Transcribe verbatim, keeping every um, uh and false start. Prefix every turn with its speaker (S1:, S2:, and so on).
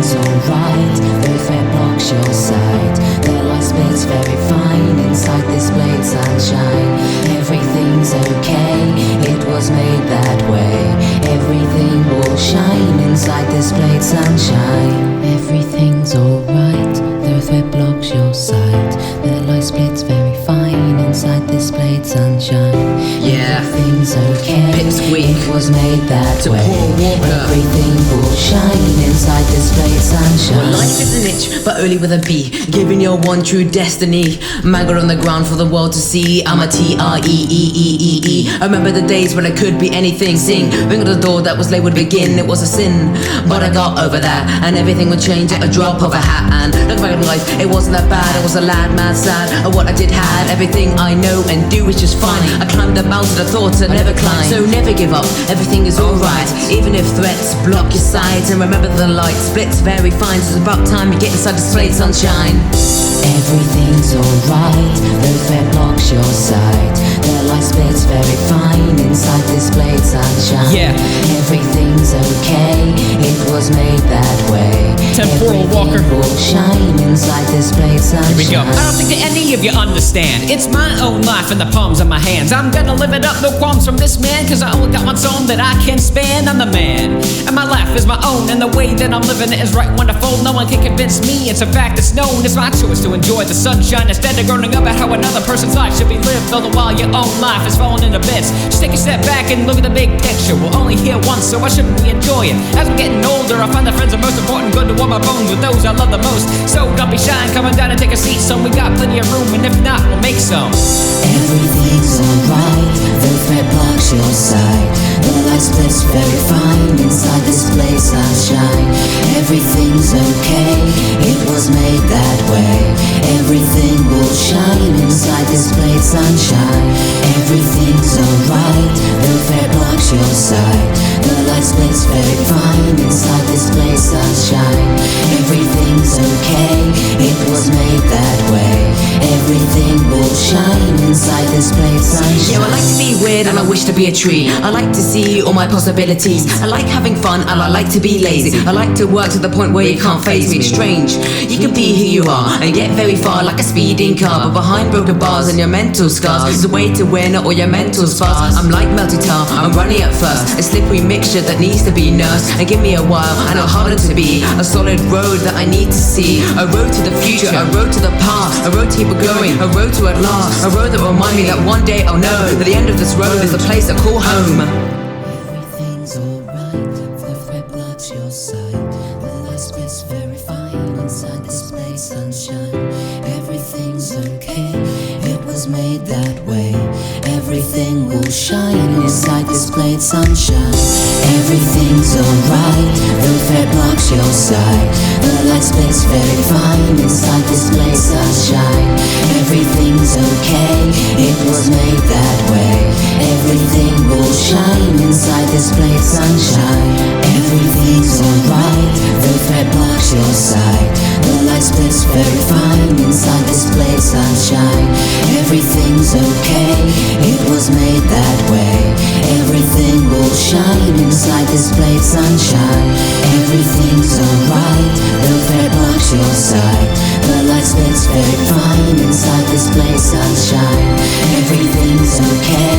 S1: Everything's alright, the threat blocks your sight. The light splits very fine inside this blade sunshine. Everything's okay, it was made that way. Everything will shine inside this blade sunshine. Everything's alright, the threat blocks your sight. The light splits very fine inside this blade sunshine.
S2: Yeah,
S1: everything's okay,
S2: Pipsqueak.
S1: It was made that
S2: To
S1: way.
S2: Paul Walker.
S1: Everything will shine inside this blade sunshine.
S2: Well, life is an itch, but only with a B. Giving your one true destiny. Maggot on the ground for the world to see. I'm a T R E E E E E. I remember the days when I could be anything. Sing, ring at the door that was late would begin. It was a sin, but I got over that. And everything would change at a drop of a hat. And look back at life, it wasn't that bad. I was a lad, mad, sad. And what I did had, everything I know and do is just fine. I climbed the mountain of thoughts I never climbed. So never give up, everything is alright. Even if threats block your sight. And remember the light splits very fine. So it's about time you get inside the slate sunshine.
S1: Everything's alright, the threat blocks your sight. The light splits very fine inside this blade sunshine.
S3: Yeah.
S1: Everything's okay, it was made that way.
S3: Temporal
S1: Everything
S3: Walker.
S1: will shine inside this blade sunshine.
S3: Here we go. I don't think that any of you understand. It's my own life in the palms of my hands. I'm gonna live it up, no qualms from this man. Cause I only got one song that I can span. I'm the man, and my life is my own. And the way that I'm living it is right wonderful. No one can convince me, it's a fact that's known. It's my choice to enjoy the sunshine instead of groaning up at how another person's life should be lived. All the while your own life is falling into bits. Just take a step back and look at the big picture. We're only here once, so why shouldn't we enjoy it? As I'm getting older, I find that friends are most important. Good to warm my bones with those I love the most. So don't be shy and come on down and take a seat. So we got plenty of room, and if not, we'll make some.
S1: Everything's alright, the threat blocks your sight. The light splits very fine inside this blade sunshine. Everything's okay, it was made that way. Everything will shine inside this blade sunshine. Everything's alright, the threat blocks your sight. The light splits very fine inside this blade sunshine. Everything's okay, it was made that way. Everything will shine inside this blade sunshine.
S2: Yeah, I like to be weird and I wish to be a tree. I like to see all my possibilities. I like having fun and I like to be lazy. I like to work to the point where you can't faze me. Strange, you can be who you are and get very far like a speeding car. But behind broken bars and your mental scars, there's a way to win or your mental spars. I'm like melted tar, I'm running at first. A slippery mixture that needs to be nursed. And give me a while and I'll harden to be. A solid road that I need to see. A road to the future, a road to the past. A road to keep it going, a road to at last. A road that will remind me that one day I'll know that the end of this road is the place I call home.
S1: Everything's alright, the threat blocks your sight. The light splits very fine inside this blade sunshine. Everything's okay, it was made that way. Everything will shine inside this blade sunshine. Everything's alright, the threat blocks your sight. The light splits very fine inside this blade sunshine. Everything's okay, it was made that way. Everything will shine inside this blade sunshine. Everything's alright, the threat blocks your sight. The light splits very fine inside this blade sunshine. Everything's okay, it was made that way. Everything will shine inside this blade sunshine. Everything's alright, the threat blocks your sight. The light splits very fine inside this blade sunshine. Everything's okay,